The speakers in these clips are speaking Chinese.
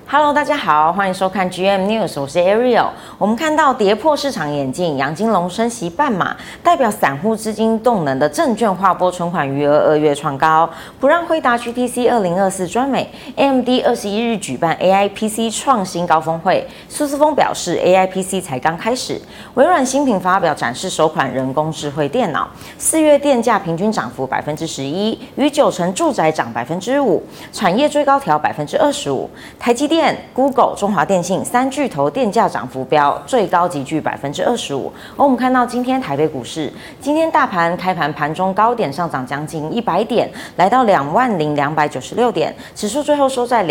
Hello， 大家好，欢迎收看 GM News， 我是 Ariel。我们看到跌破市场眼镜，杨金龙升息半码，代表散户资金动能的证券划拨存款余额2月创高，不让辉达 GTC 2024专美 ，AMD 21日举办 AIPC 创新高峰会，苏姿丰表示 AIPC 才刚开始。微软新品发表展示首款人工智慧电脑，4月电价平均涨幅11%，与90%住宅涨5%，产业最高调25%，台积电、Google、中华电信3巨头电价涨幅标最高急剧25%。而我们看到今天台北股市，今天大盘开盘盘中高点上涨将近100点，来到20296点，指数最后收在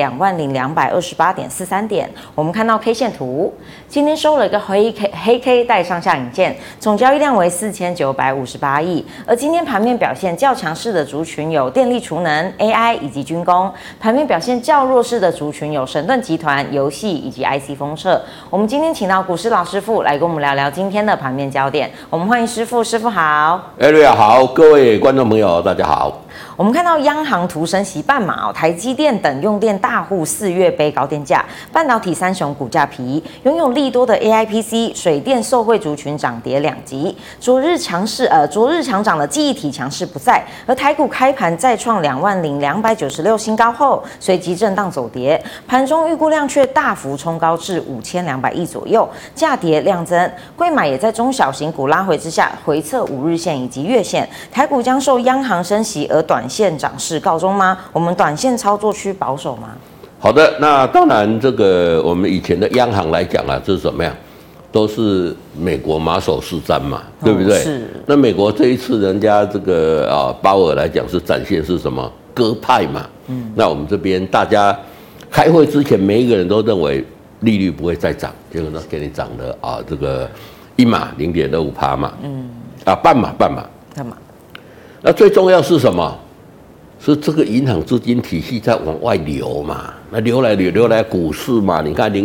20228.43点。我们看到 K 线图，今天收了一个黑 K 带上下影线，总交易量为4958亿。而今天盘面表现较强势的族群有电力储能、AI 以及军工，盘面表现较弱势的族群有神盾集团、游戏以及 IC 封测。我们今天请到股市老师傅来跟我们聊聊今天的盘面焦点。我们欢迎师傅，师傅好。 Ariel 好，各位观众朋友大家好。 我们看到央行图升息半码，台积电等用电大户4月背高电价，半导体三雄股价疲，拥有利多的 AIPC 水电受惠族群涨跌两极。昨日强涨的记忆体强势不在，而台股开盘再创20296新高后，随即震荡走跌，盘中预估量却大幅冲高至5200亿左右，价跌量增。贵买也在中小型股拉回之下回测5日线以及月线，台股将受央行升息而短线涨势告终吗？我们短线操作需保守吗？ 好的，那当然，这个我们以前的央行来讲啊，这是怎么样？都是美国马首是瞻嘛，对不对？是。那美国这一次人家这个鲍尔来讲是展现是什么？鸽派嘛。那我们这边大家开会之前，每一个人都认为利率不会再涨，结果呢给你涨了这个1码0.25%嘛。半码。那最重要是什么？是这个银行资金体系在往外流嘛？那流来股市嘛？你看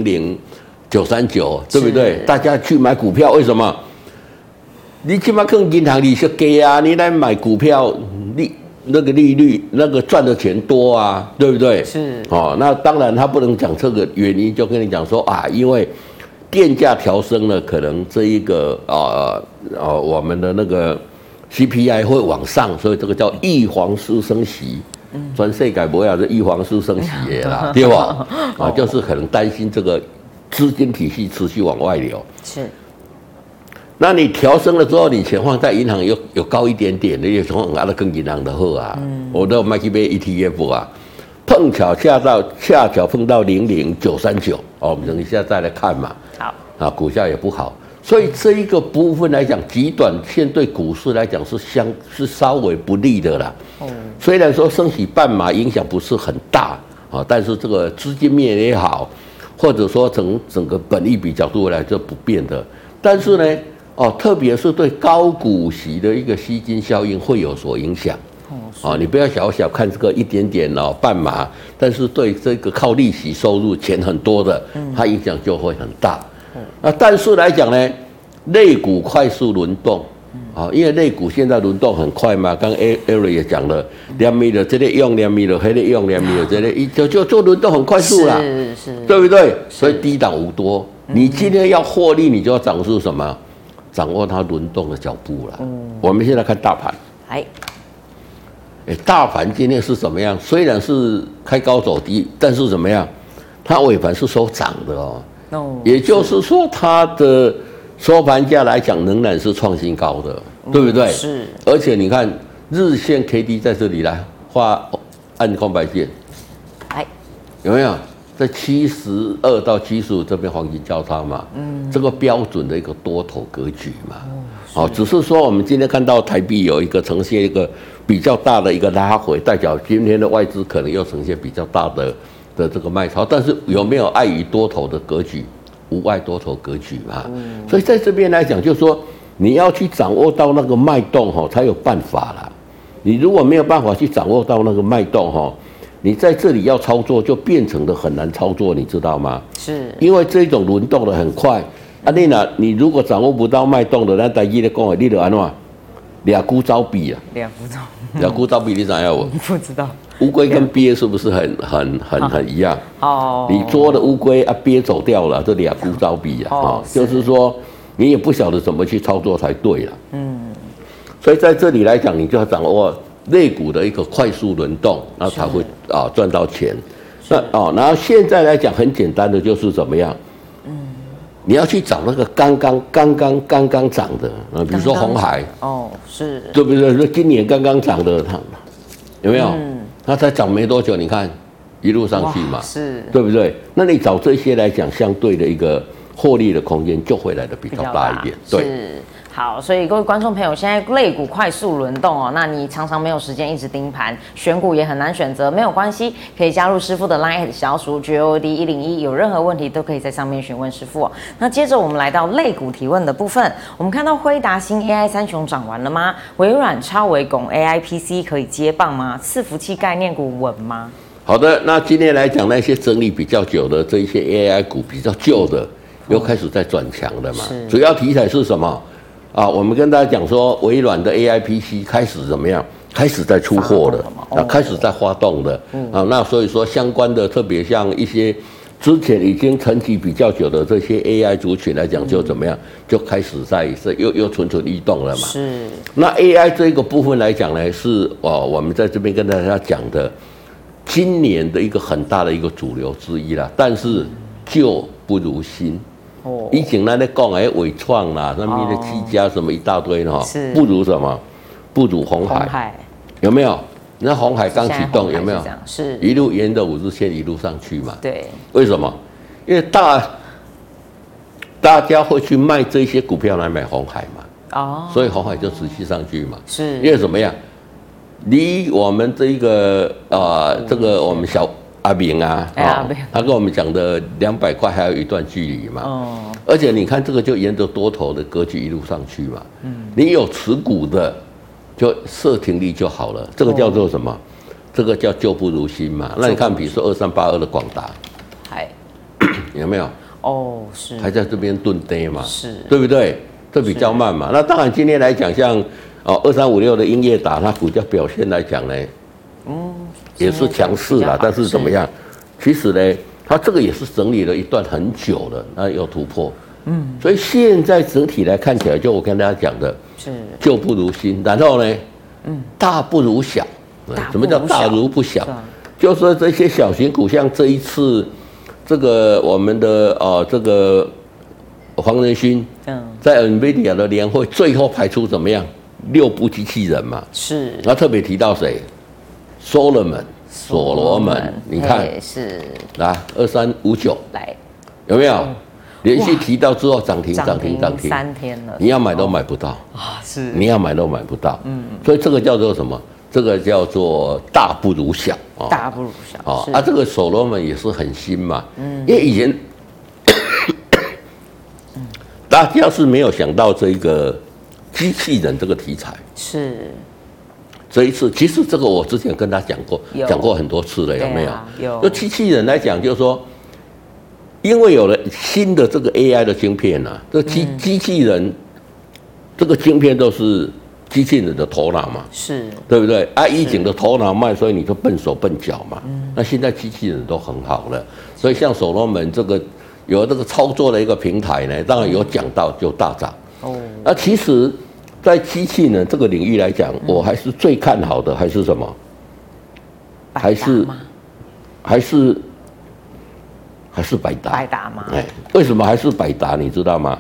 00939，对不对？大家去买股票，为什么？你起码跟银行利息低啊，你来买股票，那个利率那个赚的钱多啊，对不对？是。那当然他不能讲这个原因，就跟你讲说因为电价调升了，可能这一个我们的那个。CPI 会往上，所以这个叫预防式升息。全世界不要是预防式升息的啦，对吧？就是可能担心这个资金体系持续往外流。是。那你调升了之后，你钱放在银行有高一点点，你也从跟银行的好啊。我都买去买 ETF 啊，恰巧碰到00939，我们等一下再来看嘛。好。股价也不好。所以这一个部分来讲，极短线对股市来讲是稍微不利的啦。虽然说升息半码影响不是很大但是这个资金面也好，或者说整个本益比角度来这不变的。但是呢，特别是对高股息的一个吸金效应会有所影响。你不要小看这个一点点半码，但是对这个靠利息收入钱很多的，它影响就会很大。但是来讲呢，类股快速轮动，因为类股现在轮动很快嘛。刚 Ariel 也讲了，两米的这类用，两米的黑类用，两米的这类就轮动很快速啦，是，对不对？所以低档无多，你今天要获利，你就要掌握什么？掌握它轮动的脚步啦。我们现在看大盘，大盘今天是怎么样？虽然是开高走低，但是怎么样？它尾盘是收涨的也就是说，它的收盘价来讲，仍然是创新高的，对不对？是。而且你看日线 K D 在这里来画按空白线，有没有在72到75这边黄金交叉嘛？这个标准的一个多头格局嘛。只是说我们今天看到台币有一个呈现一个比较大的一个拉回，代表今天的外资可能又呈现比较大的这个卖超，但是有没有碍于多头的格局？无碍多头格局嘛。所以在这边来讲，就是说你要去掌握到那个脉动才有办法啦。你如果没有办法去掌握到那个脉动你在这里要操作就变成的很难操作，你知道吗？是，因为这种轮动的很快你如果掌握不到脉动的，那台积的讲你就安怎？ 俩孤招比啊，俩孤招比，你知道我？ 不知道。 乌龟跟鳖是不是很一样？哦，你捉了乌龟啊，鳖走掉了，这俩孤招比啊，就是说你也不晓得怎么去操作才对了。所以在这里来讲，你就要掌握类股的一个快速轮动，然后才会赚到钱。那然后现在来讲很简单的就是怎么样？你要去找那个刚刚涨的比如说鸿海是， 对不对？说今年刚刚涨的，它有没有？它才涨没多久，你看一路上去嘛， 是， 对不对？那你找这些来讲，相对的一个获利的空间就会来的比较大一点，对。 好，所以各位观众朋友，现在类股快速轮动那你常常没有时间一直盯盘，选股也很难选择，没有关系，可以加入师傅的 LINE@ 小鼠 GOD101，有任何问题都可以在上面询问师傅那接着我们来到类股提问的部分，我们看到辉达新 AI 三雄涨完了吗？微软、超微、拱 AI PC 可以接棒吗？伺服器概念股稳吗？ 好的，那今天来讲那些整理比较久的这一些 AI 股比较旧的，又开始在转强了嘛。主要题材是什么？我们跟大家讲说，微软的 AI PC 开始怎么样？开始在出货了，开始在发动了。那所以说相关的，特别像一些之前已经沉寂比较久的这些 AI 族群来讲，就怎么样？就开始又蠢欲动了嘛。是。那 AI 这个部分来讲呢，是我们在这边跟大家讲的，今年的一个很大的一个主流之一啦。但是旧不如新。以前咱在讲伟创啦，上面的技嘉什么一大堆呢，不如什么？不如鸿海，有没有？那鸿海刚启动有没有？是一路沿着50日线一路上去嘛？对。为什么？因为大家会去卖这些股票来买鸿海嘛。所以鸿海就持续上去嘛。是。因为怎么样？离我们这个这个我们阿明他跟我们讲的200块还有一段距离嘛。而且你看这个就沿着多头的格局一路上去嘛。你有持股的就设停利就好了。这个叫做什么？这个叫旧不如新嘛。那你看，比如说2382的广达，有没有？是还在这边蹲跌嘛？是，对不对？这比较慢嘛。那当然今天来讲，像2356的英业达，它股价表现来讲呢，也是强势啦，但是怎么样？其实呢，它这个也是整理了一段很久了，那有突破。所以现在整体来看起来，就我跟大家讲的，是旧不如新，然后呢，大不如小。什么叫大如不小？就是说这些小型股，像这一次这个我们的这个黄仁勋，在 NVIDIA 的年会最后排出怎么样？6部机器人嘛。是。然后特别提到谁？所罗门，你看是来2359来，有没有连续提到之后涨停3天了？你要买都买不到是你要买都买不到。所以这个叫做什么？这个叫做大不如小大不如小这个所罗门也是很新嘛。因为以前大家是没有想到这个机器人这个题材是。这一次，其实这个我之前跟他讲过很多次了，有没有？有。就机器人来讲，就是说，因为有了新的这个 AI 的晶片这机器人这个晶片都是机器人的头脑嘛，是，对不对？以前的头脑慢，所以你就笨手笨脚嘛。那现在机器人都很好了，所以像所罗门这个有这个操作的一个平台呢，当然有讲到就大涨。那其实。在机器人这个领域来讲，我还是最看好的，还是什么？还是百达？百达吗？为什么还是百达？你知道吗？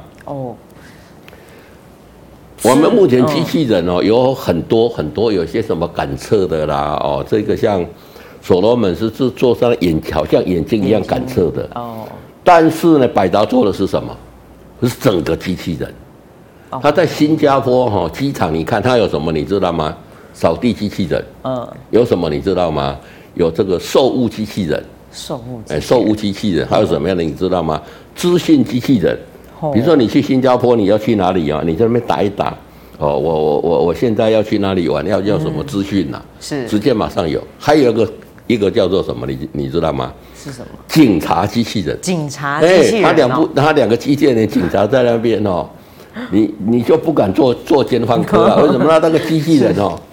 我们目前机器人有很多，有些什么感测的啦，这个像所罗门是做上好像眼睛一样感测的。但是呢，百达做的是什么？是整个机器人。他在新加坡机场，你看他有什么，你知道吗？扫地机器人，有什么你知道吗？有这个售物机器人，售物机器人，还有什么样的你知道吗？资讯机器人，比如说你去新加坡，你要去哪里你在那边打一打，我现在要去哪里玩，要什么资讯是直接马上有。还有一个叫做什么，你知道吗？是什么？警察机器人，警察机器人，他两个机器人，警察在那边你就不敢做肩放科啊？为什么？那个机器人哦，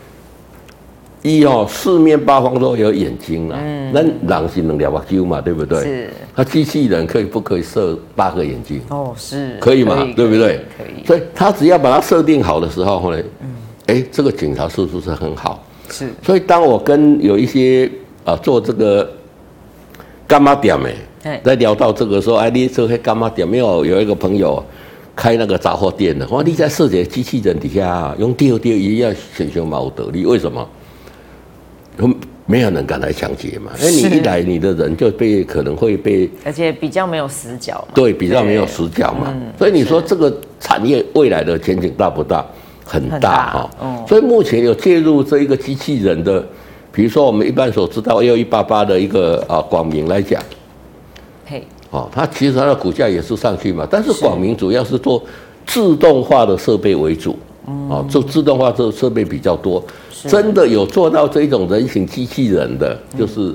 四面八方都有眼睛啦。那人是能两把揪嘛，对不对？ 是。 它机器人不可以设8个眼睛？ 哦，是。 可以嘛？对不对？ 可以。 所以它只要把它设定好的时候呢，这个警察是不是很好？ 是。所以当我跟有一些做这个干妈店在聊到这个时候，你做干妈店没有一个朋友开那个杂货店的，你在设计机器人底下用丢一样显熊毛得力，为什么？没有人敢来抢劫嘛，你一来，你的人就可能会被， 而且比较没有死角嘛。 对，比较没有死角嘛。所以你说这个产业未来的前景大不大？很大哈。所以目前有介入这一个机器人的，比如说我们一般所知道6188的一个广明来讲，它其实它的股价也是上去嘛，但是广明主要是做自动化的设备为主，做自动化这设备比较多。真的有做到这种人形机器人的，就是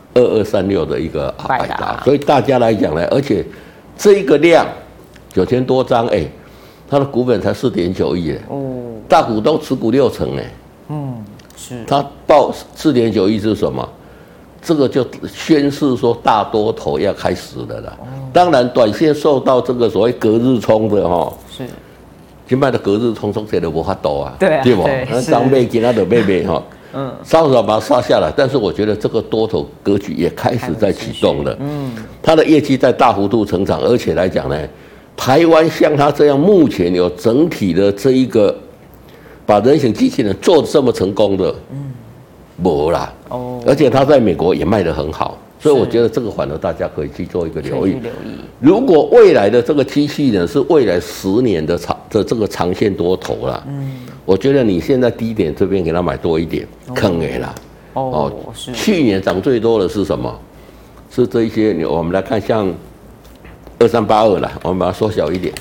2236的一个百达，所以大家来讲呢，而且这一个量9000多张，它的股本才4.9亿，大股东持股60%， 是。 它报4.9亿是什么？这个就宣示说大多头要开始了啦。当然，短线受到这个所谓隔日冲的是。今摆的隔日冲谁都无法度啊，对不？那张妹今他的妹妹稍稍把它杀下来，但是我觉得这个多头格局也开始在启动了。它的业绩在大幅度成长，而且来讲呢，台湾像它这样目前有整体的这一个把人形机器人做得这么成功的，没啦。而且它在美国也卖得很好。所以我觉得这个反而大家可以去做一个留意。如果未来的这个机器人是未来10年的这个长线多头啦，我觉得你现在低点这边给它买多一点，坑啦。去年涨最多的是什么？是这一些，我们来看像2382啦，我们把它缩小一点，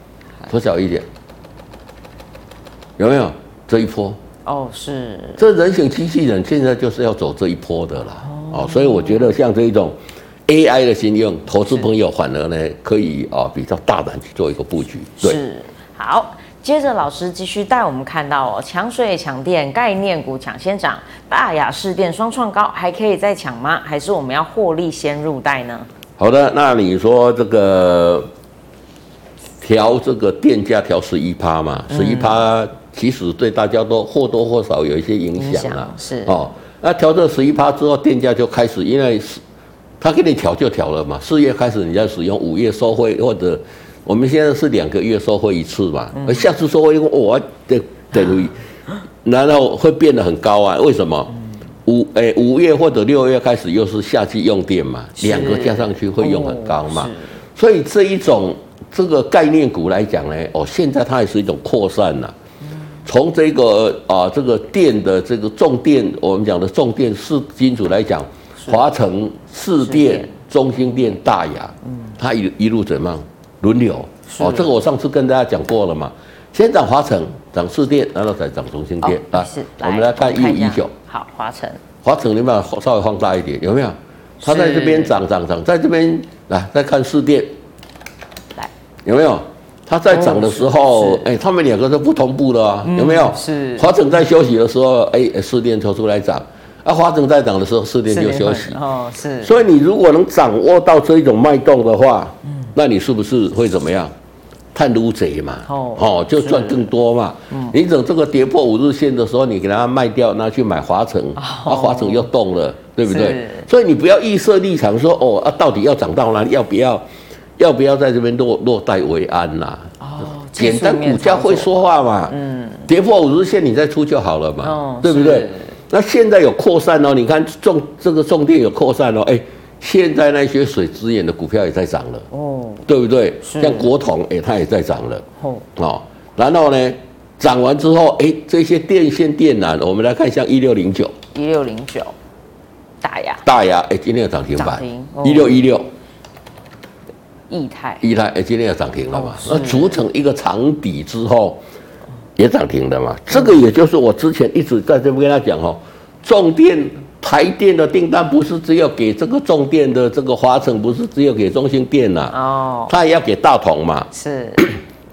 有没有这一波？ 是。 这人形机器人现在就是要走这一波的啦。所以我觉得像这一种 AI 的应用，投资朋友反而呢可以比较大胆去做一个布局。对， 是。好，接着老师继续带我们看到强水强电概念股抢先涨，大雅士电双创高，还可以再抢吗？还是我们要获利先入袋呢？ 好的，那你说这个调这个电价调11%嘛，11%其实对大家都或多或少有一些影响啦。 是那调这11%之后，电价就开始，因为他给你调就调了嘛。4月开始你再使用，5月收汇，或者我们现在是2个月收汇1次嘛。而下次收汇等于，然后会变得很高啊？为什么？5月或者6月开始又是夏季用电嘛，2个加上去会用很高嘛。所以这一种这个概念股来讲呢，现在它也是一种扩散啦。从这个这个电的这个重电，我们讲的重电4金主来讲，华城、士电、中兴电、大雅，它一路怎么样轮流？这个我上次跟大家讲过了嘛。先涨华城，涨士电，然后再涨中兴电啊。我们来看1519。 好， 华城你把它稍微放大一点，有没有？它在这边涨，在这边来再看士电，来有没有？它在涨的时候，他们2个是不同步的啊，有没有？ 是。 华城在休息的时候，士电抽出来涨，华城在涨的时候，士电就休息。 是。 所以你如果能掌握到这一种脉动的话，那你是不是会怎么样？探撸贼嘛，就赚更多嘛。你等这个跌破5日线的时候，你给它卖掉，拿去买华城，华城又动了，对不对？所以你不要预设立场说，到底要涨到哪里？要不要在这边落袋为安啦？简单股价会说话嘛。跌破5日线你再出就好了嘛，对不对？那现在有扩散哦，你看这个重电有扩散哦，现在那些水资源的股票也在涨了，对不对？像国统，它也在涨了，然后呢，涨完之后，这些电线电缆，我们来看像1609，大雅，今天有涨停板，1616。 易泰， 今天也涨停了嘛？那组成一个长底之后，也涨停了嘛？这个也就是我之前一直在这边跟他讲重电台电的订单不是只有给这个重电的这个华城，不是只有给中兴电呐，它也要给大同嘛。是，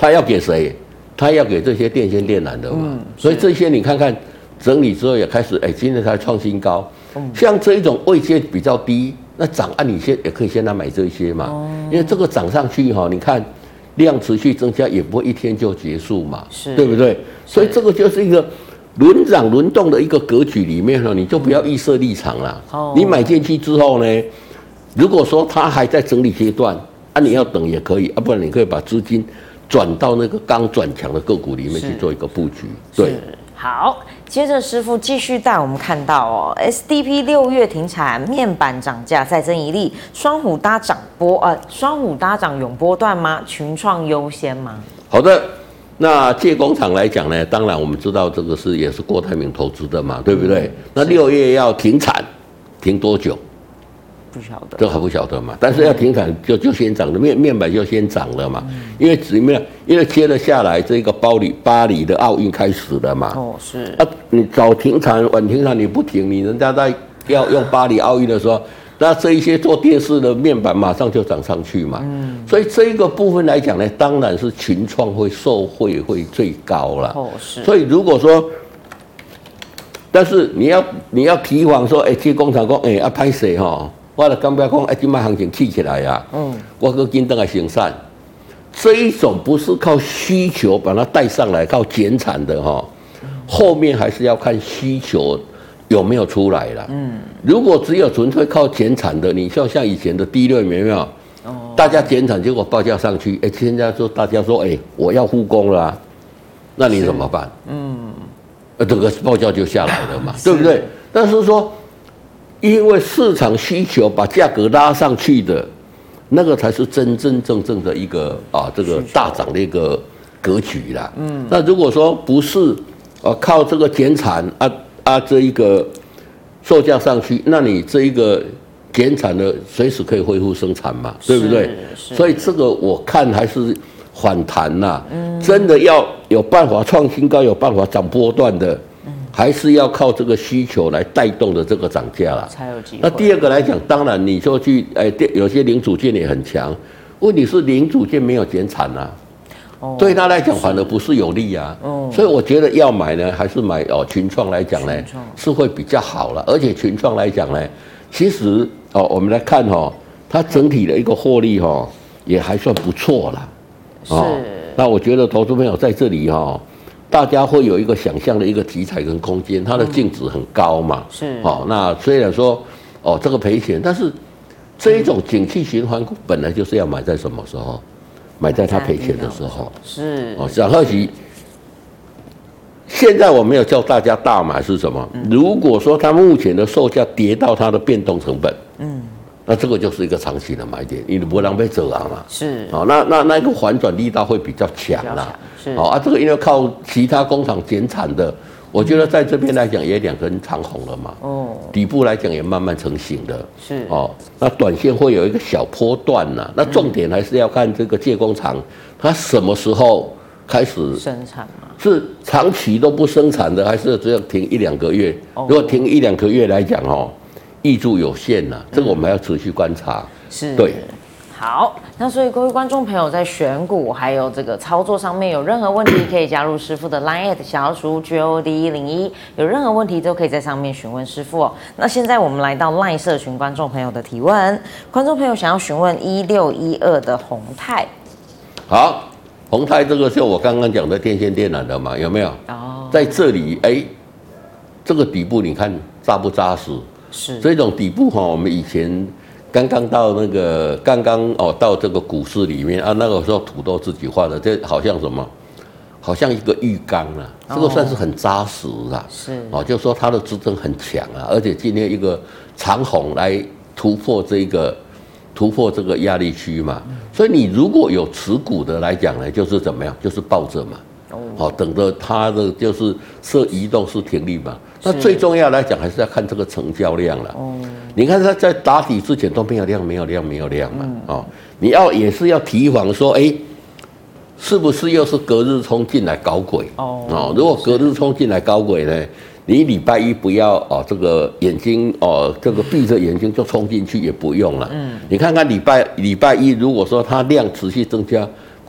他要给谁？他要给这些电线电缆的嘛。所以这些你看看整理之后也开始，今天才创新高。像这一种位阶比较低，那涨你也可以先来买这些嘛。因为这个涨上去你看量持续增加，也不会一天就结束嘛，对不对？所以这个就是一个轮涨轮动的一个格局里面你就不要预设立场啦。你买进去之后呢，如果说它还在整理阶段，你要等也可以，不然你可以把资金转到那个刚转强的个股里面去做一个布局。对， 好，接着师傅继续带我们看到SDP 6月停产，面板涨价再增一例，双虎搭涨永波段吗？群创优先吗？ 好的。那借工厂来讲呢，当然我们知道这个也是郭台铭投资的嘛，对不对？那6月要停产，停多久？ 不晓得， 这还不晓得嘛。但是要停产就先涨了，面板就先涨了嘛。因为接了下来这个巴黎的奥运开始了嘛。 是。 你早停产晚停产你不停，你人家在要用巴黎奥运的时候，那这一些做电视的面板马上就涨上去嘛。所以这一个部分来讲呢，当然是群创会受惠会最高了。 是。 所以如果说，但是你要提防说，这工厂说，拍谁我就感觉讲，今麦行情起来啊，我搁紧等来生产，这一种不是靠需求把它带上来，靠减产的后面还是要看需求有没有出来了。如果只有纯粹靠减产的，你像以前的低润有没有？大家减产，结果报价上去，现在大家说，我要复工了那你怎么办？这个报价就下来了嘛，对不对？但是说，因为市场需求把价格拉上去的，那个才是真正的一个这个大涨的一个格局啦。那如果说不是靠这个减产这一个售价上去，那你这一个减产的随时可以恢复生产嘛，对不对？所以这个我看还是反弹啦。真的要有办法创新高，有办法涨波段的。还是要靠这个需求来带动的这个涨价啦， 才有机会。 那第二个来讲，当然你说去有些零组件也很强，问题是零组件没有减产啊，对他来讲反而不是有利啊。所以我觉得要买呢，还是买群创来讲呢，是会比较好了。而且群创来讲呢，其实我们来看它整体的一个获利也还算不错啦。那我觉得投资朋友在这里大家会有一个想象的一个题材跟空间，它的净值很高嘛。那虽然说这个赔钱，但是这一种景气循环股本来就是要买在什么时候？买在它赔钱的时候。小贺奇，现在我没有叫大家大买是什么？如果说它目前的售价跌到它的变动成本，那这个就是一个长期的买点，你不让被折啊嘛。那一个反转力道会比较强啦。这个因为靠其他工厂减产的，我觉得在这边来讲也2根长红了嘛。底部来讲也慢慢成型的。那短线会有一个小波段呐。那重点还是要看这个借工厂它什么时候开始生产嘛？ 是长期都不生产的，还是只有停1-2个月？如果停1-2个月来讲挹注有限呐，这个我们还要持续观察。对。 好，那所以各位观众朋友在选股还有这个操作上面有任何问题，可以加入师傅的 LINE@ 小老鼠 GOD101，有任何问题都可以在上面询问师傅那现在我们来到 LINE 社群观众朋友的提问，观众朋友想要询问1612的宏泰。 好，宏泰这个就我刚刚讲的电线电缆的嘛，有没有？在这里这个底部你看扎不扎实？是这种底部我们以前。刚刚到这个股市里面那个时候土豆自己画的，这好像什么？好像一个浴缸啊，这个算是很扎实啊。就说它的支撑很强啊，而且今天一个长红来突破这个压力区嘛。所以你如果有持股的来讲呢，就是怎么样？就是抱着嘛。等着它的就是设移动式停利嘛。那最重要来讲，还是要看这个成交量了。你看它在打底之前都没有量嘛。你也是要提防说，是不是又是隔日冲进来搞鬼？如果隔日冲进来搞鬼呢，你礼拜一不要这个眼睛这个闭着眼睛就冲进去也不用了。你看看礼拜一如果说它量持续增加。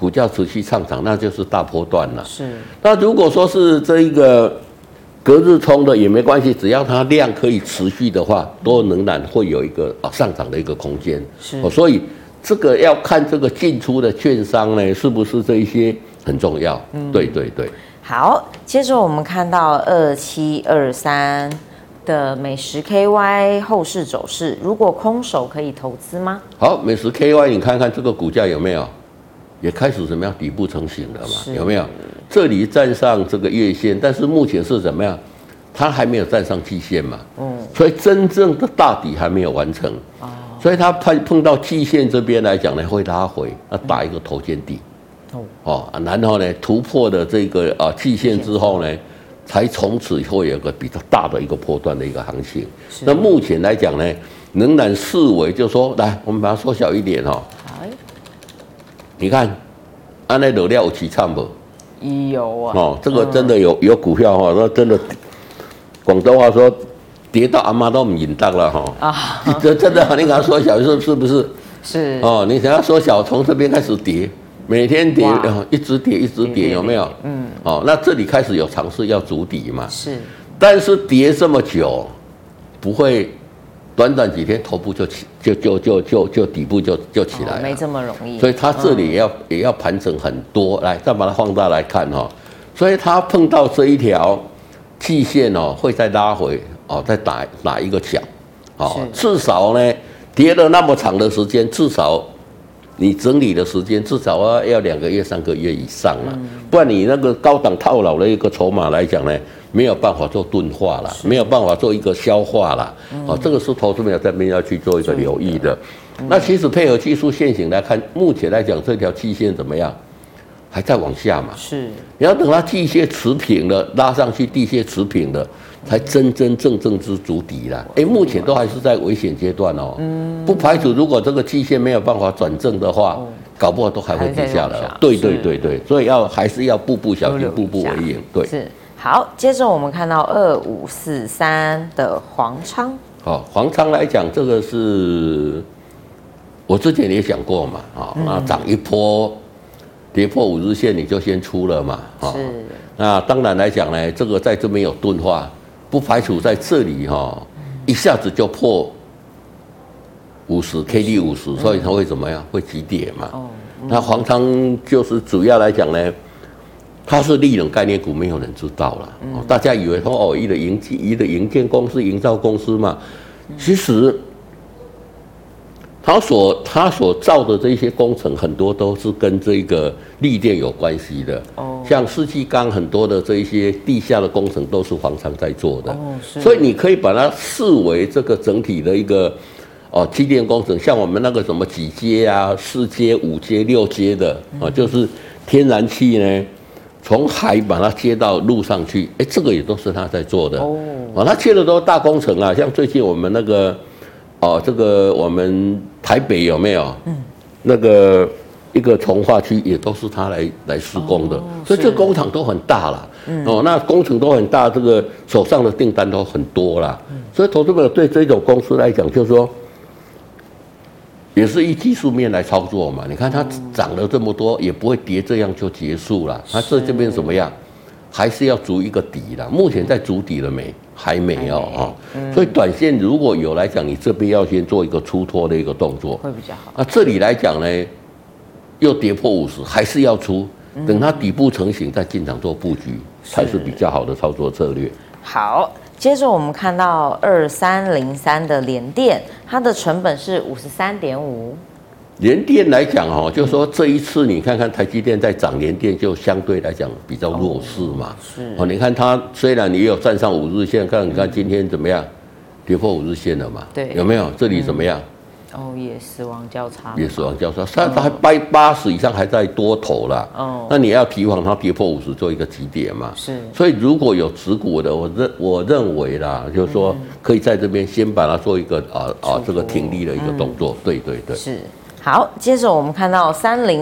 股价持续上涨，那就是大波段了。 是。那如果说是这一个隔日冲的也没关系，只要它量可以持续的话，都仍然会有一个上涨的一个空间。 是。 所以这个要看这个进出的券商呢，是不是这一些很重要。对对对。 好，接着我们看到2723的美食 KY 后市走势，如果空手可以投资吗？ 好，美食 KY 你看看这个股价有没有，也开始怎么样底部成型了嘛？有没有？这里站上这个月线，但是目前是怎么样？它还没有站上季线嘛？所以真正的大底还没有完成。所以它碰到季线这边来讲呢，会拉回，打一个头肩底。然后呢，突破的这个季线之后呢，才从此会有个比较大的一个波段的一个行情。那目前来讲呢，仍然视为就是说，来我们把它缩小一点你看，按那流量有起唱不？ 有啊。 这个真的有股票那真的，广东话说跌到阿妈都唔认得了这真的，你给它缩小是不是？ 是。 你想要缩小，从这边开始跌。每天跌，一直跌，一直跌，有没有？那这里开始有尝试要筑底嘛？ 是， 但是跌这么久，不会短短几天头部就底部就起来了， 没这么容易。 所以它这里也要盘整很多，来再把它放大来看所以它碰到这一条季线会再拉回再打一个角至少呢跌了那么长的时间，至少。你整理的时间至少要2个月、3个月以上了，不然你那个高档套牢的一个筹码来讲呢，没有办法做钝化了，没有办法做一个消化了。这个是投资朋友这边要去做一个留意的。那其实配合技术线型来看，目前来讲这条季线怎么样？还在往下嘛？是。你要等它季线持平了，拉上去地线持平了，才真正之筑底啦。目前都还是在危险阶段不排除如果这个季线没有办法转正的话，搞不好都还会跌下来。对，所以还是要步步小心，步步为营。对， 是。好，接着我们看到2543的黄昌。 黄昌来讲，这个是我之前也讲过嘛，那涨一波。跌破5日线你就先出了嘛，是。那当然来讲呢，这个在这边有钝化，不排除在这里一下子就破50 KD 50，所以它会怎么样？会急跌嘛。那黄昌就是主要来讲呢，它是利润概念股，没有人知道了。大家以为说一个营建公司、营造公司嘛，其实。他所造的这些工程很多都是跟这个力电有关系的，像世纪钢很多的这一些地下的工程都是黄昌在做的，所以你可以把它视为这个整体的一个机电工程，像我们那个什么几阶啊、4阶、5阶、6阶的就是天然气呢，从海把它接到路上去，这个也都是他在做的他接的都是大工程啊，像最近我们那个。这个我们台北有没有？那个一个从化区也都是他来施工的，所以这个工厂都很大啦。那工程都很大，这个手上的订单都很多啦。所以投资者对这种公司来讲，就是说，也是以技术面来操作嘛。你看它涨了这么多，也不会跌，这样就结束了。它这边怎么样？还是要筑一个底啦。目前在筑底了没？还没有所以短线如果有来讲，你这边要先做一个出脱的一个动作， 会比较好。 那这里来讲呢，又跌破50，还是要出，等它底部成型再进场做布局，才是比较好的操作策略。 好，接着我们看到2303的联电，它的成本是53.5。 联电来讲就是说这一次你看看台积电在涨，联电就相对来讲比较弱势嘛。是你看它虽然也有站上5日线，你看今天怎么样，跌破5日线了嘛？对，有没有？这里怎么样？ 也死亡交叉， 也死亡交叉，它还80以上还在多头啦。那你要提防它跌破50做一个急跌嘛。是，所以如果有持股的，我认为啦，就是说可以在这边先把它做一个这个停利的一个动作。对。 是。好，接着我们看到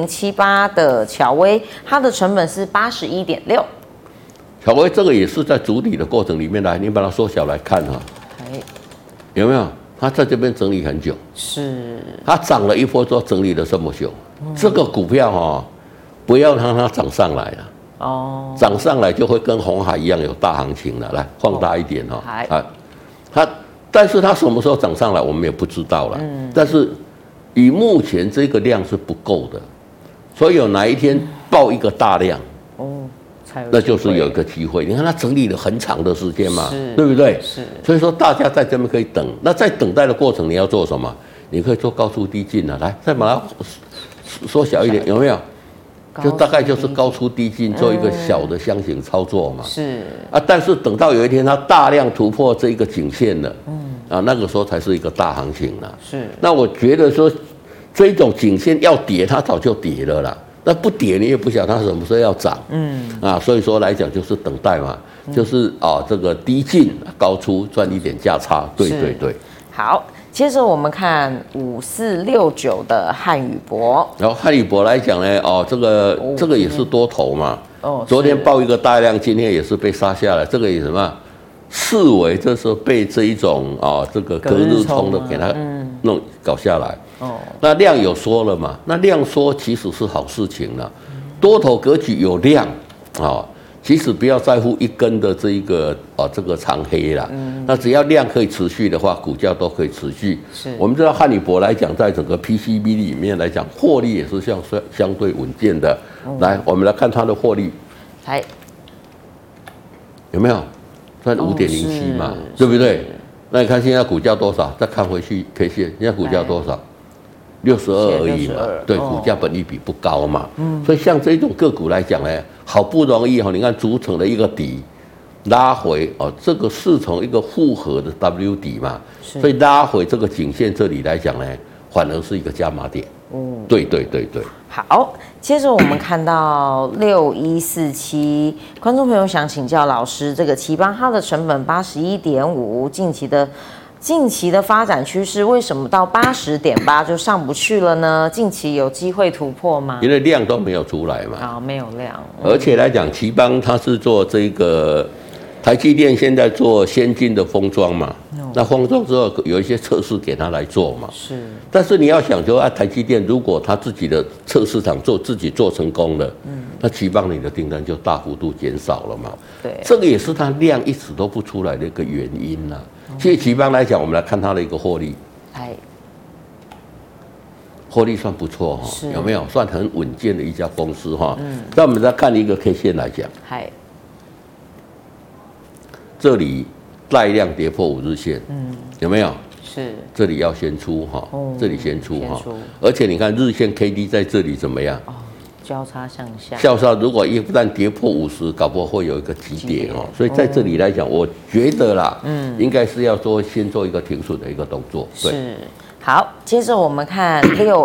3078的巧威，它的成本是81.6。 巧威这个也是在筑底的过程里面来，你把它缩小来看有没有？它在这边整理很久，是它涨了一波之后整理了这么久，这个股票不要让它涨上来了。 哦， 涨上来就会跟鸿海一样有大行情了。来放大一点哦，但是它什么时候涨上来，我们也不知道了。但是以目前这个量是不够的，所以有哪一天爆一个大量，那就是有一个机会。你看它整理了很长的时间嘛，对不对？是。所以说大家在这边可以等。那在等待的过程，你要做什么？你可以做高出低进啊，来再把它缩小一点，有没有？就大概就是高出低进，做一个小的箱型操作嘛。是啊，但是等到有一天它大量突破这一个颈线了，那个时候才是一个大行情了。是。那我觉得说，这种颈线要跌，它早就跌了啦。那不跌，你也不晓得它什么时候要涨。所以说来讲就是等待嘛，就是这个低进高出赚一点价差。对。 好。接着我们看5469的汉语博， 然后汉语博来讲呢，这个也是多头嘛，昨天爆一个大量，今天也是被杀下来，这个也什么视为这是被这一种这个隔日冲的给它搞下来。那量有缩了嘛？那量缩其实是好事情了，多头格局有量其实不要在乎一根的这一个这个长黑啦，那只要量可以持续的话，股价都可以持续。我们知道汉语博来讲，在整个 PCB 里面来讲，获利也是相对稳健的。来，我们来看它的获利，有没有？算5.07嘛，对不对？那你看现在股价多少？再看回去 K 线，现在股价多少？62而已嘛，对，股价本益比不高嘛，所以像这种个股来讲呢，好不容易你看组成了一个底，拉回这个是从一个复合的 W 底嘛，所以拉回这个颈线这里来讲呢，反而是一个加码点。对。 好，接着我们看到6147，观众朋友想请教老师，这个奇邦它的成本81.5，近期的发展趋势为什么到80.8就上不去了呢？近期有机会突破吗？ 因为量都没有出来嘛。 没有量。 而且来讲，奇邦它是做这个台积电现在做先进的封装嘛，那封装之后有一些测试给它来做嘛。是。但是你要想说台积电如果它自己的测试场自己做成功了，那奇邦你的订单就大幅度减少了嘛。对。这个也是它量一直都不出来的一个原因啦。其实奇邦来讲，我们来看它的一个获利，获利算不错有没有？算很稳健的一家公司那我们再看一个 K 线来讲，这里带量跌破5日线，有没有？是，这里要先出这里先出而且你看日线 KD 在这里怎么样？ 交叉向下， 如果一旦跌破50，搞不好会有一个急跌所以在这里来讲，我觉得啦，应该是要先做一个停损的一个动作。对， 是。好，接着我们看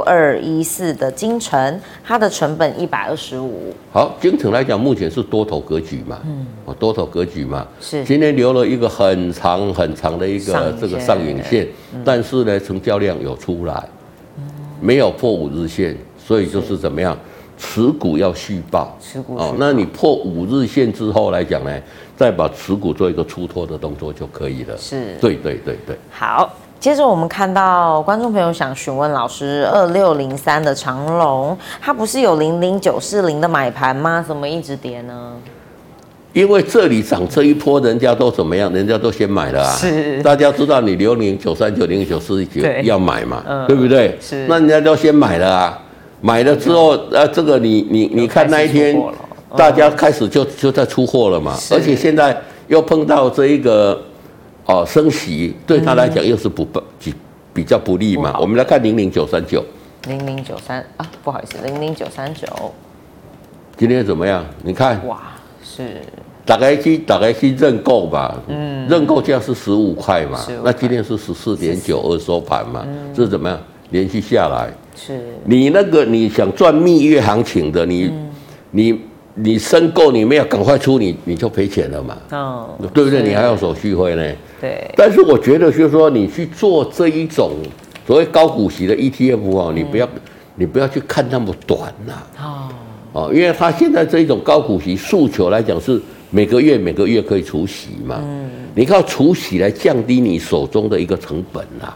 6214的精城，它的成本125。 好，精城来讲，目前是多头格局嘛，多头格局嘛，是。今天留了一个很长很长的一个这个上影线，但是呢，成交量有出来，没有破5日线，所以就是怎么样？持股要续报，那你破5日线之后来讲呢，再把持股做一个出脱的动作就可以了。是，对。 好，接着我们看到观众朋友想询问老师2603的长荣，它不是有00940的买盘吗？怎么一直跌呢？ 因为这里涨这一波，人家都怎么样？人家都先买了啊！是，大家知道你00939、00949要买嘛，对不对？是，那人家都先买了啊。买了之后，这个你看那一天，大家开始就在出货了嘛，而且现在又碰到这一个升息，对他来讲又是比较不利嘛。我们来看00939， 不好意思，00939， 今天怎么样？你看， 哇，是大概去认购吧，认购价是15块嘛，那今天是14.92收盘嘛，这是怎么样？连续下来。是你想赚蜜月行情的，你申购你没有赶快出，你就赔钱了嘛，对不对？你还要手续费呢。对。但是我觉得就是说，你去做这一种所谓高股息的 ETF 你不要去看那么短啦。因为它现在这一种高股息诉求来讲是每个月可以除息嘛，你靠除息来降低你手中的一个成本啦。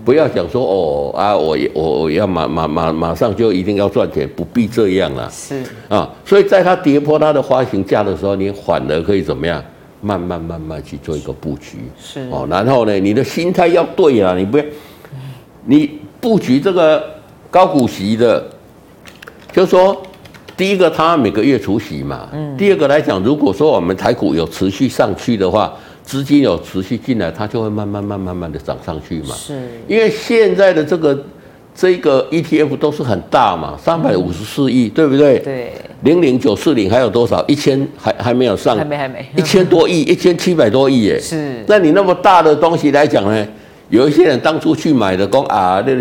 不要讲说我要马上就一定要赚钱，不必这样啦。 是啊，所以在它跌破它的发行价的时候，你反而可以怎么样？慢慢去做一个布局。 是哦，然后呢，你的心态要对啊，你不要你布局这个高股息的，就是说。第一个，它每个月除息嘛。第二个来讲，如果说我们台股有持续上去的话，资金有持续进来，它就会慢慢的涨上去嘛。是。因为现在的这个 ETF 都是很大嘛，354亿，对不对？对。00940还有多少？1000还没有上。还没。1000多亿，1700多亿耶。是。那你那么大的东西来讲呢？有一些人当初去买的，讲啊，你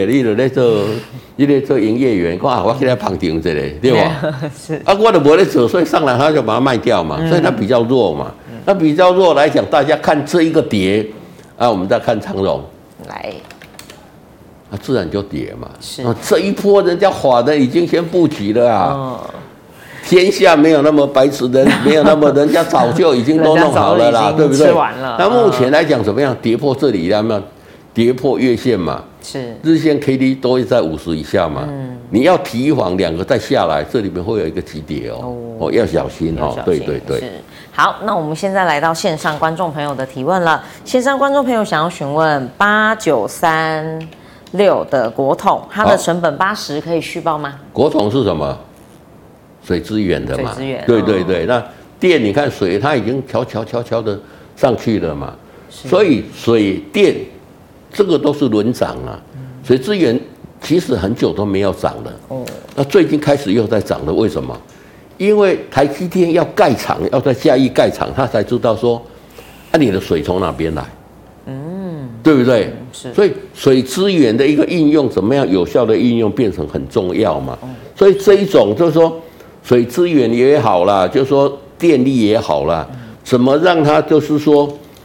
在做营业员，讲啊，我给他旁听这里，对吧？是啊，我都没在做，所以上来他就把它卖掉嘛，所以它比较弱嘛。那比较弱来讲，大家看这一个跌啊，我们再看长荣来，啊，自然就跌嘛。是啊，这一波人家法人已经先布局了啊。天下没有那么白痴的，没有那么人家早就已经都弄好了啦，对不对？那目前来讲怎么样？跌破这里有没有？跌破月线嘛，是日线 K D 都会在50以下嘛。你要提防两个再下来，这里面会有一个急跌哦，要小心哦。对。是好，那我们现在来到线上观众朋友的提问了。线上观众朋友想要询问8936的国统，它的成本80可以续报吗？ 国统是什么？水资源的嘛，对，那电你看水它已经悄的上去了嘛，所以水电这个都是轮涨啊，水资源其实很久都没有涨了，那最近开始又在涨了，为什么？因为台积电要盖厂，要在嘉义盖厂，他才知道说，你的水从哪边来，对不对？所以水资源的一个应用，怎么样有效的应用变成很重要嘛，所以这一种就是说。水资源也好啦，就是说电力也好啦，怎么让它就是说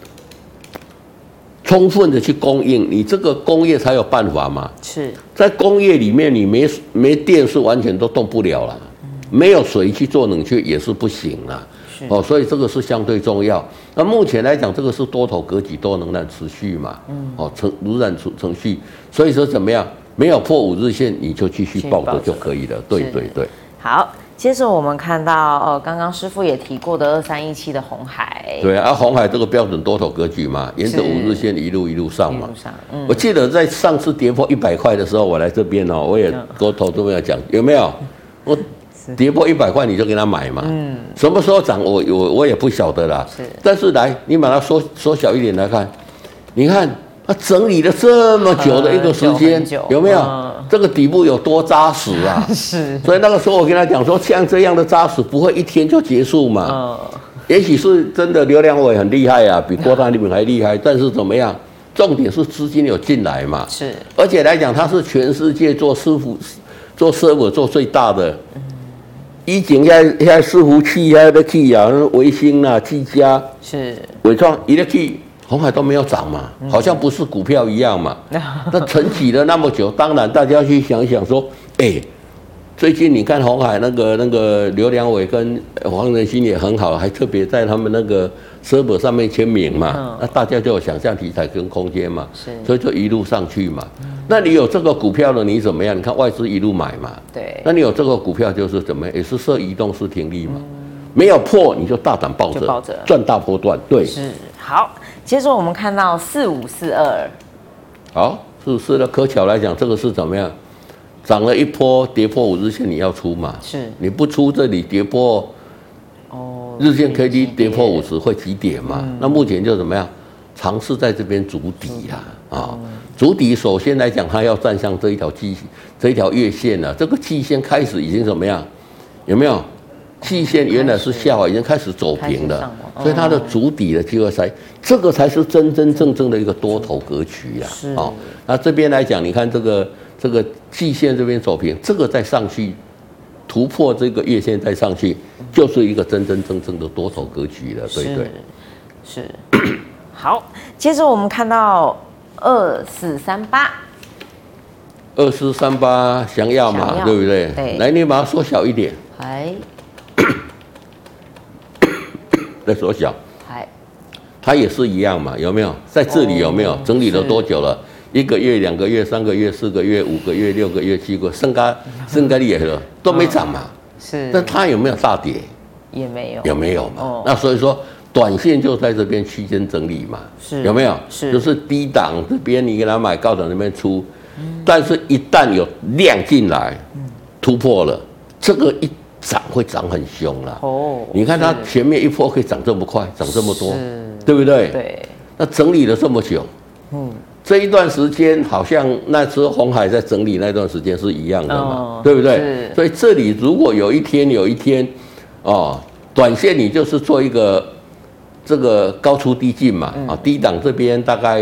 充分的去供应，你这个工业才有办法嘛。是在工业里面，你没电是完全都动不了啦，没有水去做冷却也是不行啦。哦，所以这个是相对重要。那目前来讲，这个是多头格局，都仍然持续嘛。仍然程序，所以说怎么样，没有破5日线，你就继续抱着就可以了。对。 好。接着我们看到，刚刚师傅也提过的2317的鸿海， 对啊，鸿海这个标准多头格局嘛，沿着5日线一路上嘛。我记得在上次跌破100块的时候，我来这边哦，我也跟投资朋友讲，有没有？我跌破100块你就给他买嘛。什么时候涨我也不晓得啦。但是来，你把它缩小一点来看，你看它整理了这么久的一个时间，有没有？这个底部有多扎实啊！是，所以那个时候我跟他讲说，像这样的扎实不会一天就结束嘛。也许是真的刘良伟很厉害啊，比郭台铭还厉害，但是怎么样？重点是资金有进来嘛。是，而且来讲，他是全世界做server 做最大的。以前遐伺服器遐的去啊，微星啊、技嘉是伟创一个去。鸿海都没有涨嘛，好像不是股票一样嘛。那沉寂了那么久，当然大家去想一想说，最近你看鸿海那个刘良伟跟黄仁勋也很好，还特别在他们那个 server 上面签名嘛，那大家就有想象题材跟空间嘛，所以就一路上去嘛。那你有这个股票了，你怎么样？你看外资一路买嘛，对。那你有这个股票就是怎么样？也是设移动式停利嘛，没有破你就大胆抱着，赚大波段。对， 是好。接着我们看到4542， 好，4542的科巧来讲，这个是怎么样？涨了一波，跌破5日线，你要出嘛？是，你不出这里跌破，日线 K D 跌破50会急跌嘛？那目前就怎么样？尝试在这边筑底啦，筑底首先来讲，它要站上这一条月线啊，这个季线开始已经怎么样？有没有？季线原来是下滑，已经开始走平了，所以它的筑底的机会这个才是真正的一个多头格局啦。是那这边来讲，你看这个季线这边走平，这个再上去突破这个月线再上去，就是一个真正的多头格局了，对。 是。好，接着我们看到 2438想要嘛，对不对？对。来，你把它缩小一点。再缩小，它也是一样嘛，有没有？在这里有没有整理了多久了？ 1个月、2个月、3个月、4个月、5个月、6个月、7个月，升高也了都没涨嘛。 是， 但它有没有大跌？ 也没有， 有没有嘛？那所以说，短线就在这边区间整理嘛， 是有没有？ 是， 就是低档这边你给他买，高档那边出，但是一旦有量进来，突破了，这个一涨会涨很凶啦。你看它前面一波可以涨这么快，涨这么多，对不对？ 对。 那整理了这么久，这一段时间好像那时候鸿海在整理那段时间是一样的嘛，对不对？所以这里如果有一天。短线你就是做一个这个高出低进嘛，低档这边大概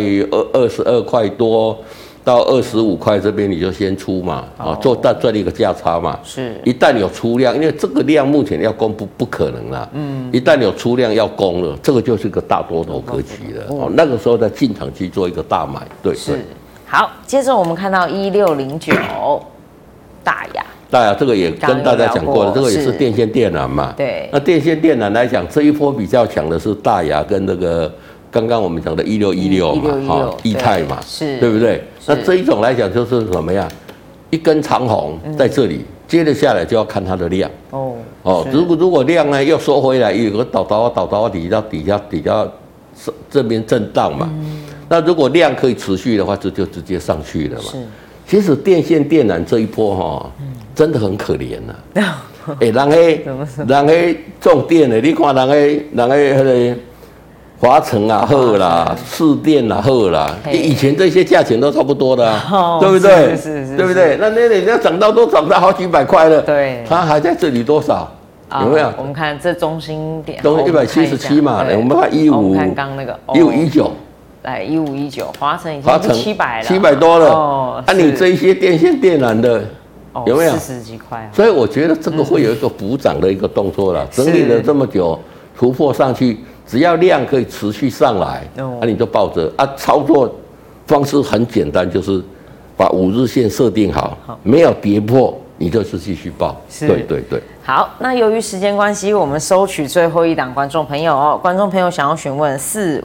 22块多到25块这边你就先出嘛，做赚一个价差嘛。是，一旦有出量，因为这个量目前要攻不可能啦，一旦有出量要攻了，这个就是个大多头格局了。那个时候再进场去做一个大买，对。是， 好，接着我们看到1609大亚。 这个也跟大家讲过了，这个也是电线电缆嘛。对。那电线电缆来讲，这一波比较强的是大亚跟那个刚刚我们讲的1616嘛，益泰嘛，是，对不对？那这一种来讲就是什么呀？一根长红在这里，接着下来就要看它的量。如果量呢又收回来，有个倒底下这边震荡嘛。那如果量可以持续的话，这就直接上去了嘛。是。其实电线电缆这一波真的很可怜呐！人黑种电的，你看人黑那个华城啊好啦，市电啊好啦，以前这些价钱都差不多的，对不对？是，对不对？那人家涨到好几百块了，对，它还在这里多少？有没有？我们看这中心点 ，177嘛，我们看15， 我们看刚那个 1519。 来1519，华城已经700了 ，700多了。你这一些电线电缆的有没有 40几块？ 所以我觉得这个会有一个补涨的一个动作了。整理了这么久，突破上去，只要量可以持续上来，你就抱着操作方式很简单，就是把5日线设定好，没有跌破，你就是继续抱。对。 好，那由于时间关系，我们收取最后一档观众朋友观众朋友想要询问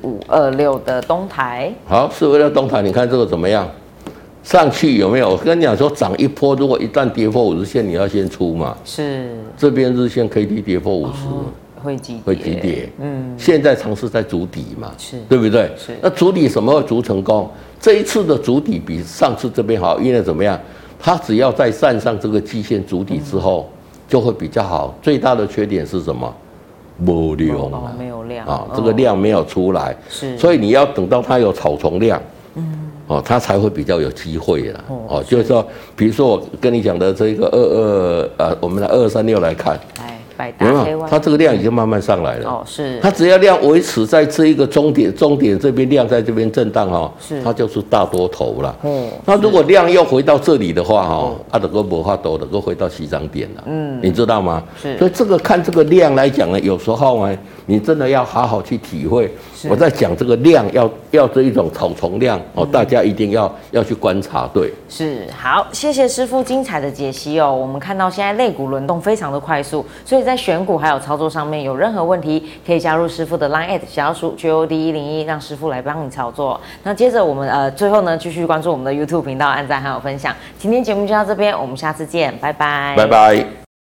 4526的东台。好 ，4526东台，你看这个怎么样？上去有没有？我跟你讲说，涨一波，如果一旦跌破5日线，你要先出嘛。是。这边日线 K D 跌破50，会急跌。现在尝试在筑底嘛，是，对不对？是。那筑底什么会筑成功？这一次的筑底比上次这边好，因为怎么样？它只要在站上这个季线筑底之后。就会比较好。最大的缺点是什么？没量啊， 没有量这个量没有出来，所以你要等到它有草丛量，它才会比较有机会啦。就是说，比如说我跟你讲的这个我们来2236来看。有没有？它这个量已经慢慢上来了。是。它只要量维持在这一个终点这边量在这边震荡它就是大多头了。那如果量又回到这里的话能够没法多能够回到起涨点了。你知道吗？是。所以这个看这个量来讲呢，有时候呢，你真的要好好去体会。我在讲这个量要这一种草丛量大家一定要去观察。对。是。 好，谢谢师傅精彩的解析我们看到现在类股轮动非常的快速，所以在选股还有操作上面有任何问题，可以加入师傅的 Line@ 小老鼠 GOD101，让师傅来帮你操作。那接着我们最后呢，继续关注我们的 YouTube 频道，按赞还有分享。今天节目就到这边，我们下次见，拜拜， 拜拜。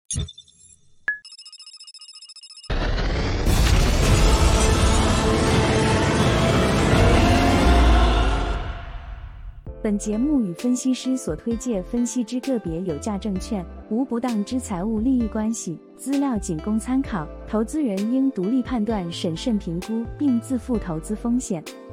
本节目与分析师所推介分析之个别有价证券无不当之财务利益关系，资料仅供参考，投资人应独立判断、审慎评估，并自负投资风险。